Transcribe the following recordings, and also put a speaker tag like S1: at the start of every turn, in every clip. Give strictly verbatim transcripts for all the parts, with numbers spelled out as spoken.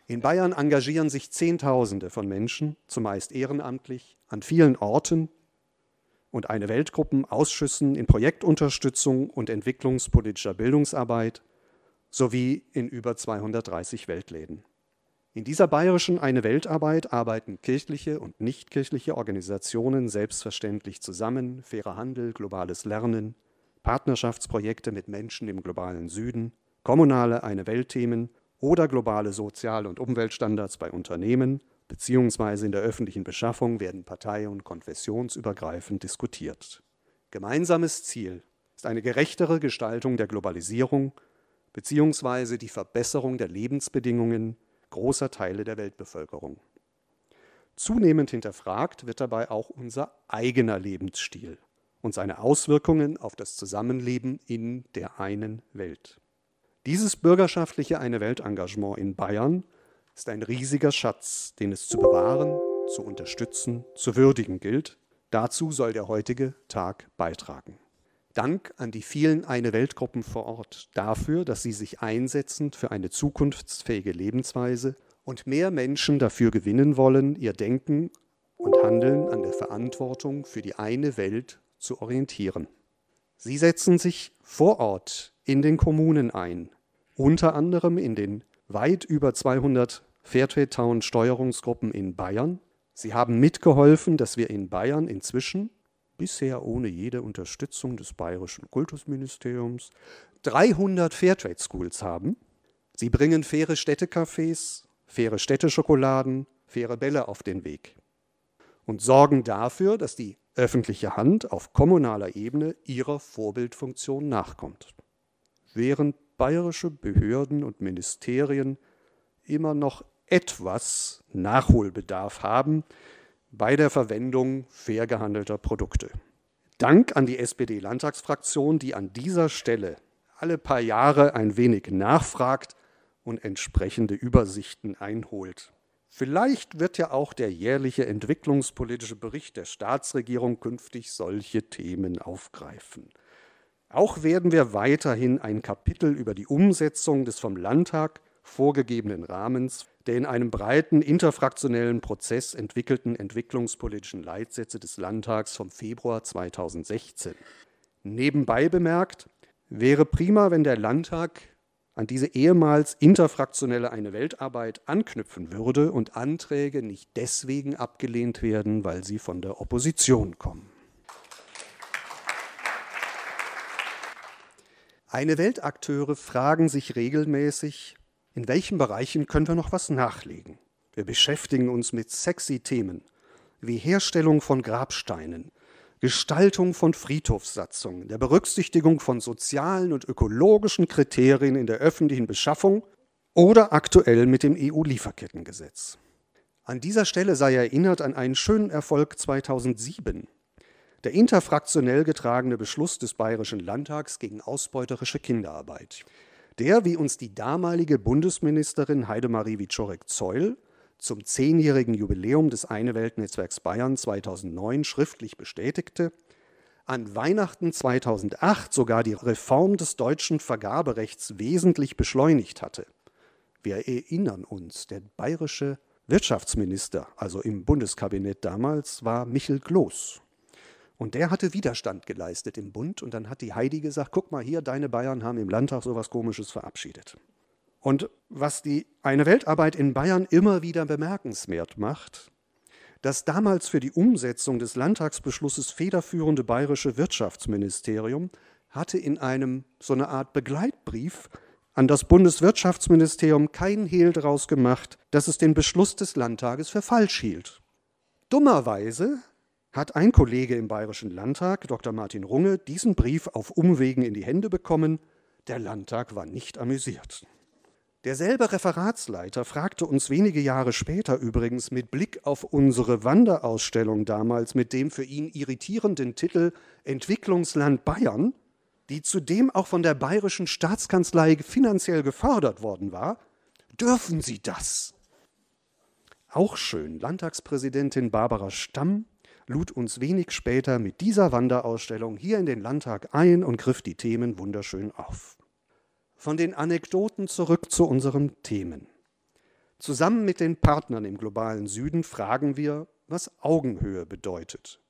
S1: In Bayern engagieren sich Zehntausende von Menschen, zumeist ehrenamtlich, an vielen Orten und eine Weltgruppen, Ausschüssen in Projektunterstützung und entwicklungspolitischer Bildungsarbeit sowie in über zweihundertdreißig Weltläden. In dieser bayerischen Eine-Welt-Arbeit arbeiten kirchliche und nichtkirchliche Organisationen selbstverständlich zusammen, fairer Handel, globales Lernen, Partnerschaftsprojekte mit Menschen im globalen Süden, kommunale Eine-Welt-Themen oder globale Sozial- und Umweltstandards bei Unternehmen beziehungsweise in der öffentlichen Beschaffung werden partei- und konfessionsübergreifend diskutiert. Gemeinsames Ziel ist eine gerechtere Gestaltung der Globalisierung beziehungsweise die Verbesserung der Lebensbedingungen großer Teile der Weltbevölkerung. Zunehmend hinterfragt wird dabei auch unser eigener Lebensstil und seine Auswirkungen auf das Zusammenleben in der einen Welt. Dieses bürgerschaftliche Eine-Welt-Engagement in Bayern ist ein riesiger Schatz, den es zu bewahren, zu unterstützen, zu würdigen gilt. Dazu soll der heutige Tag beitragen. Dank an die vielen Eine-Welt-Gruppen vor Ort dafür, dass sie sich einsetzen für eine zukunftsfähige Lebensweise und mehr Menschen dafür gewinnen wollen, ihr Denken und Handeln an der Verantwortung für die eine Welt zu orientieren. Sie setzen sich vor Ort in den Kommunen ein, unter anderem in den weit über zweihundert Fairtrade-Town-Steuerungsgruppen in Bayern. Sie haben mitgeholfen, dass wir in Bayern inzwischen, bisher ohne jede Unterstützung des Bayerischen Kultusministeriums, dreihundert Fairtrade-Schools haben. Sie bringen faire Städtecafés, faire Städteschokoladen, faire Bälle auf den Weg und sorgen dafür, dass die öffentliche Hand auf kommunaler Ebene ihrer Vorbildfunktion nachkommt. Während bayerische Behörden und Ministerien immer noch etwas Nachholbedarf haben bei der Verwendung fair gehandelter Produkte. Dank an die S P D-Landtagsfraktion, die an dieser Stelle alle paar Jahre ein wenig nachfragt und entsprechende Übersichten einholt. Vielleicht wird ja auch der jährliche entwicklungspolitische Bericht der Staatsregierung künftig solche Themen aufgreifen. Auch werden wir weiterhin ein Kapitel über die Umsetzung des vom Landtag vorgegebenen Rahmens der in einem breiten interfraktionellen Prozess entwickelten entwicklungspolitischen Leitsätze des Landtags vom Februar zweitausendsechzehn. Nebenbei bemerkt, wäre prima, wenn der Landtag an diese ehemals interfraktionelle Eine-Welt-Arbeit anknüpfen würde und Anträge nicht deswegen abgelehnt werden, weil sie von der Opposition kommen. Eine-Welt-Akteure fragen sich regelmäßig, in welchen Bereichen können wir noch was nachlegen? Wir beschäftigen uns mit sexy Themen wie Herstellung von Grabsteinen, Gestaltung von Friedhofssatzungen, der Berücksichtigung von sozialen und ökologischen Kriterien in der öffentlichen Beschaffung oder aktuell mit dem E U-Lieferkettengesetz. An dieser Stelle sei erinnert an einen schönen Erfolg zweitausendsieben. Der interfraktionell getragene Beschluss des Bayerischen Landtags gegen ausbeuterische Kinderarbeit, der, wie uns die damalige Bundesministerin Heidemarie Wieczorek-Zeul zum zehnjährigen Jubiläum des Eine-Welt-Netzwerks Bayern zweitausendneun schriftlich bestätigte, an Weihnachten zweitausendacht sogar die Reform des deutschen Vergaberechts wesentlich beschleunigt hatte. Wir erinnern uns, der bayerische Wirtschaftsminister, also im Bundeskabinett damals, war Michel Gloß. Und der hatte Widerstand geleistet im Bund und dann hat die Heidi gesagt, guck mal hier, deine Bayern haben im Landtag sowas Komisches verabschiedet. Und was die Eine-Welt-Arbeit in Bayern immer wieder bemerkenswert macht, das damals für die Umsetzung des Landtagsbeschlusses federführende bayerische Wirtschaftsministerium hatte in einem so eine Art Begleitbrief an das Bundeswirtschaftsministerium keinen Hehl daraus gemacht, dass es den Beschluss des Landtages für falsch hielt. Dummerweise hat ein Kollege im Bayerischen Landtag, Doktor Martin Runge, diesen Brief auf Umwegen in die Hände bekommen. Der Landtag war nicht amüsiert. Derselbe Referatsleiter fragte uns wenige Jahre später übrigens mit Blick auf unsere Wanderausstellung damals mit dem für ihn irritierenden Titel Entwicklungsland Bayern, die zudem auch von der Bayerischen Staatskanzlei finanziell gefördert worden war, dürfen Sie das? Auch schön, Landtagspräsidentin Barbara Stamm lud uns wenig später mit dieser Wanderausstellung hier in den Landtag ein und griff die Themen wunderschön auf. Von den Anekdoten zurück zu unseren Themen. Zusammen mit den Partnern im globalen Süden fragen wir, was Augenhöhe bedeutet.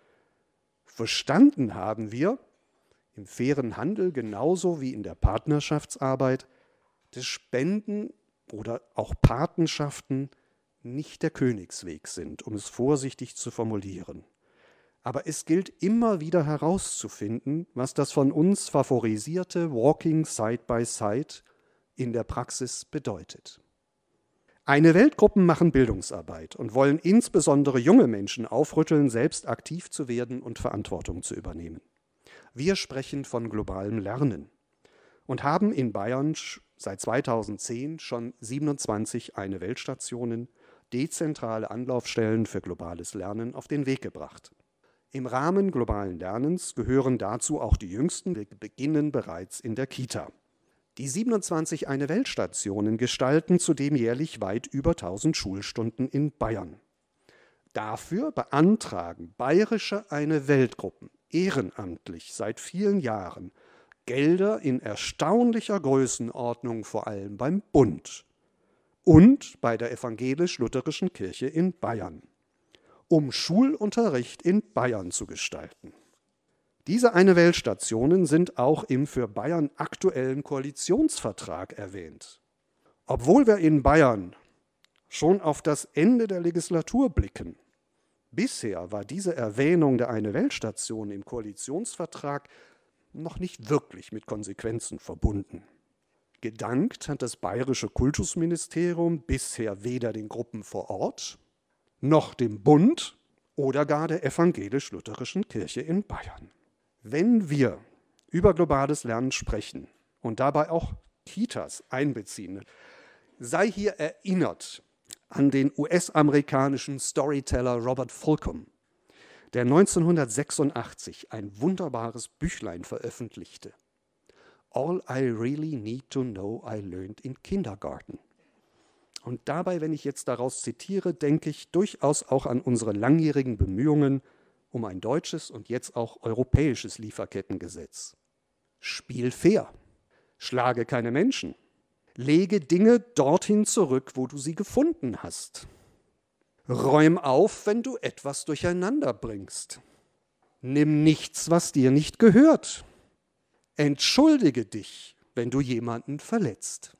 S1: Verstanden haben wir, im fairen Handel genauso wie in der Partnerschaftsarbeit, dass Spenden oder auch Patenschaften nicht der Königsweg sind, um es vorsichtig zu formulieren. Aber es gilt immer wieder herauszufinden, was das von uns favorisierte Walking Side by Side in der Praxis bedeutet. Eine Weltgruppen machen Bildungsarbeit und wollen insbesondere junge Menschen aufrütteln, selbst aktiv zu werden und Verantwortung zu übernehmen. Wir sprechen von globalem Lernen und haben in Bayern seit zweitausendzehn schon siebenundzwanzig Eine Weltstationen, dezentrale Anlaufstellen für globales Lernen, auf den Weg gebracht. Im Rahmen globalen Lernens gehören dazu auch die jüngsten, wir beginnen bereits in der Kita. Die siebenundzwanzig Eine Weltstationen gestalten zudem jährlich weit über tausend Schulstunden in Bayern. Dafür beantragen bayerische Eine Weltgruppen ehrenamtlich seit vielen Jahren Gelder in erstaunlicher Größenordnung, vor allem beim Bund und bei der evangelisch-lutherischen Kirche in Bayern, um Schulunterricht in Bayern zu gestalten. Diese Eine Weltstationen sind auch im für Bayern aktuellen Koalitionsvertrag erwähnt. Obwohl wir in Bayern schon auf das Ende der Legislatur blicken, bisher war diese Erwähnung der Eine Weltstation im Koalitionsvertrag noch nicht wirklich mit Konsequenzen verbunden. Gedankt hat das bayerische Kultusministerium bisher weder den Gruppen vor Ort, noch dem Bund oder gar der evangelisch-lutherischen Kirche in Bayern. Wenn wir über globales Lernen sprechen und dabei auch Kitas einbeziehen, sei hier erinnert an den U S-amerikanischen Storyteller Robert Fulghum, der neunzehnhundertsechsundachtzig ein wunderbares Büchlein veröffentlichte. All I really need to know I learned in kindergarten. Und dabei, wenn ich jetzt daraus zitiere, denke ich durchaus auch an unsere langjährigen Bemühungen um ein deutsches und jetzt auch europäisches Lieferkettengesetz. Spiel fair, schlage keine Menschen, lege Dinge dorthin zurück, wo du sie gefunden hast. Räum auf, wenn du etwas durcheinander bringst. Nimm nichts, was dir nicht gehört. Entschuldige dich, wenn du jemanden verletzt.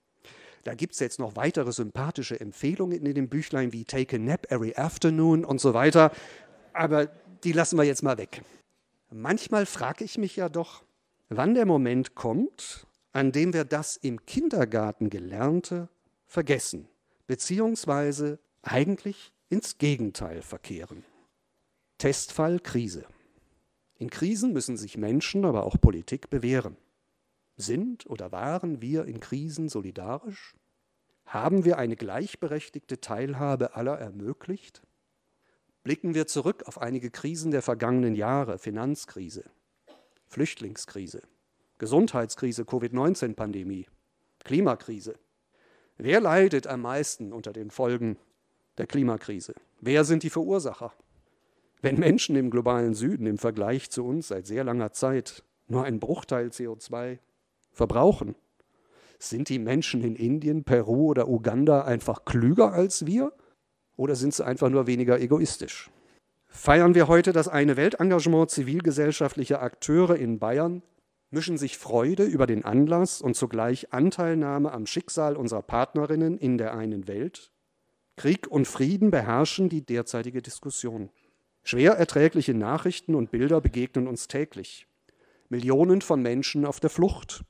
S1: Da gibt es jetzt noch weitere sympathische Empfehlungen in dem Büchlein wie Take a Nap Every Afternoon und so weiter, aber die lassen wir jetzt mal weg. Manchmal frage ich mich ja doch, wann der Moment kommt, an dem wir das im Kindergarten Gelernte vergessen, beziehungsweise eigentlich ins Gegenteil verkehren. Testfall Krise. In Krisen müssen sich Menschen, aber auch Politik bewähren. Sind oder waren wir in Krisen solidarisch? Haben wir eine gleichberechtigte Teilhabe aller ermöglicht? Blicken wir zurück auf einige Krisen der vergangenen Jahre, Finanzkrise, Flüchtlingskrise, Gesundheitskrise, Covid neunzehn Pandemie, Klimakrise. Wer leidet am meisten unter den Folgen der Klimakrise? Wer sind die Verursacher? Wenn Menschen im globalen Süden im Vergleich zu uns seit sehr langer Zeit nur einen Bruchteil C O zwei verbrauchen, sind die Menschen in Indien, Peru oder Uganda einfach klüger als wir? Oder sind sie einfach nur weniger egoistisch? Feiern wir heute das Eine Weltengagement zivilgesellschaftlicher Akteure in Bayern, mischen sich Freude über den Anlass und zugleich Anteilnahme am Schicksal unserer Partnerinnen in der einen Welt. Krieg und Frieden beherrschen die derzeitige Diskussion. Schwer erträgliche Nachrichten und Bilder begegnen uns täglich. Millionen von Menschen auf der Flucht.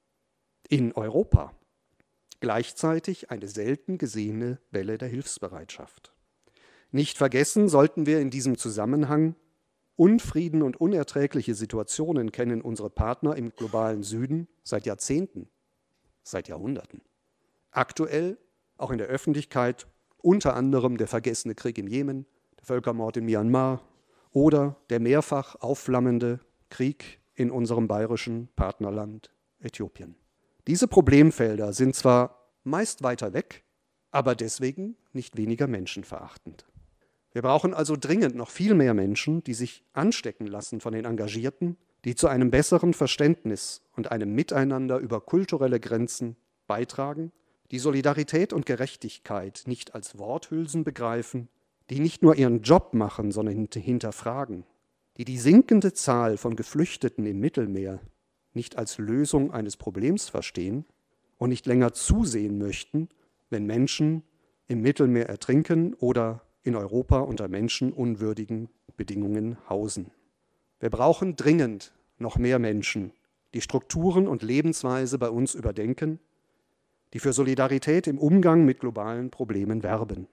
S1: In Europa. Gleichzeitig eine selten gesehene Welle der Hilfsbereitschaft. Nicht vergessen sollten wir in diesem Zusammenhang, Unfrieden und unerträgliche Situationen kennen unsere Partner im globalen Süden seit Jahrzehnten, seit Jahrhunderten. Aktuell, auch in der Öffentlichkeit, unter anderem der vergessene Krieg im Jemen, der Völkermord in Myanmar oder der mehrfach aufflammende Krieg in unserem bayerischen Partnerland Äthiopien. Diese Problemfelder sind zwar meist weiter weg, aber deswegen nicht weniger menschenverachtend. Wir brauchen also dringend noch viel mehr Menschen, die sich anstecken lassen von den Engagierten, die zu einem besseren Verständnis und einem Miteinander über kulturelle Grenzen beitragen, die Solidarität und Gerechtigkeit nicht als Worthülsen begreifen, die nicht nur ihren Job machen, sondern hinterfragen, die die sinkende Zahl von Geflüchteten im Mittelmeer nicht als Lösung eines Problems verstehen und nicht länger zusehen möchten, wenn Menschen im Mittelmeer ertrinken oder in Europa unter menschenunwürdigen Bedingungen hausen. Wir brauchen dringend noch mehr Menschen, die Strukturen und Lebensweise bei uns überdenken, die für Solidarität im Umgang mit globalen Problemen werben.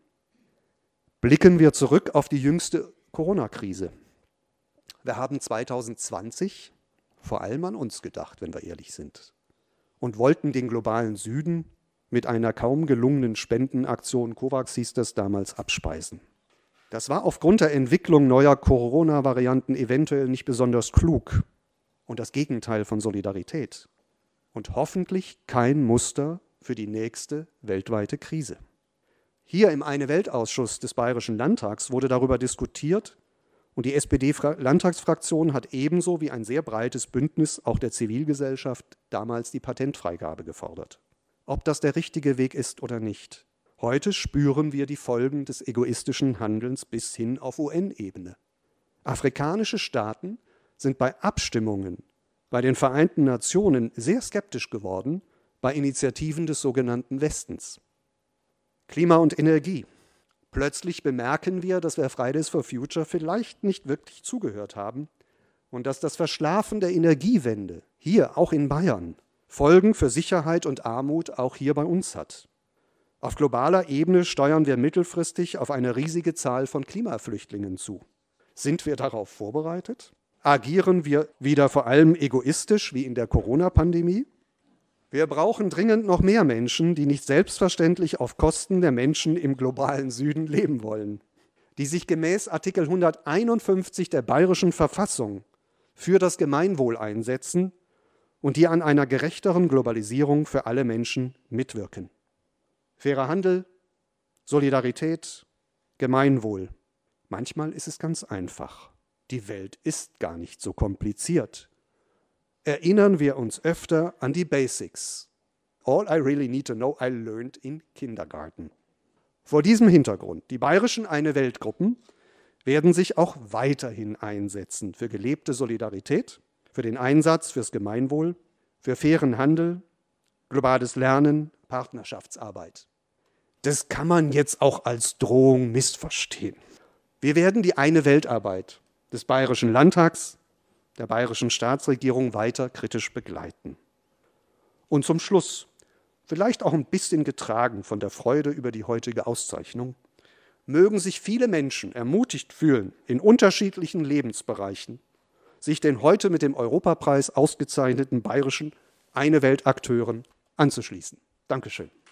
S1: Blicken wir zurück auf die jüngste Corona-Krise. Wir haben zwanzig zwanzig vor allem an uns gedacht, wenn wir ehrlich sind, und wollten den globalen Süden mit einer kaum gelungenen Spendenaktion, COVAX hieß das damals, abspeisen. Das war aufgrund der Entwicklung neuer Corona-Varianten eventuell nicht besonders klug und das Gegenteil von Solidarität und hoffentlich kein Muster für die nächste weltweite Krise. Hier im Eine-Welt-Ausschuss des Bayerischen Landtags wurde darüber diskutiert und die S P D-Landtagsfraktion hat ebenso wie ein sehr breites Bündnis auch der Zivilgesellschaft damals die Patentfreigabe gefordert. Ob das der richtige Weg ist oder nicht. Heute spüren wir die Folgen des egoistischen Handelns bis hin auf U N-Ebene. Afrikanische Staaten sind bei Abstimmungen bei den Vereinten Nationen sehr skeptisch geworden bei Initiativen des sogenannten Westens. Klima und Energie. Plötzlich bemerken wir, dass wir Fridays for Future vielleicht nicht wirklich zugehört haben und dass das Verschlafen der Energiewende hier, auch in Bayern, Folgen für Sicherheit und Armut auch hier bei uns hat. Auf globaler Ebene steuern wir mittelfristig auf eine riesige Zahl von Klimaflüchtlingen zu. Sind wir darauf vorbereitet? Agieren wir wieder vor allem egoistisch wie in der Corona-Pandemie? Wir brauchen dringend noch mehr Menschen, die nicht selbstverständlich auf Kosten der Menschen im globalen Süden leben wollen, die sich gemäß Artikel hunderteinundfünfzig der Bayerischen Verfassung für das Gemeinwohl einsetzen und die an einer gerechteren Globalisierung für alle Menschen mitwirken. Fairer Handel, Solidarität, Gemeinwohl. Manchmal ist es ganz einfach. Die Welt ist gar nicht so kompliziert. Erinnern wir uns öfter an die Basics. All I really need to know I learned in Kindergarten. Vor diesem Hintergrund, die bayerischen Eine-Welt-Gruppen werden sich auch weiterhin einsetzen für gelebte Solidarität, für den Einsatz fürs Gemeinwohl, für fairen Handel, globales Lernen, Partnerschaftsarbeit. Das kann man jetzt auch als Drohung missverstehen. Wir werden die Eine-Welt-Arbeit des Bayerischen Landtags, der bayerischen Staatsregierung weiter kritisch begleiten. Und zum Schluss, vielleicht auch ein bisschen getragen von der Freude über die heutige Auszeichnung, mögen sich viele Menschen ermutigt fühlen, in unterschiedlichen Lebensbereichen sich den heute mit dem Europapreis ausgezeichneten bayerischen Eine-Welt-Akteuren anzuschließen. Dankeschön.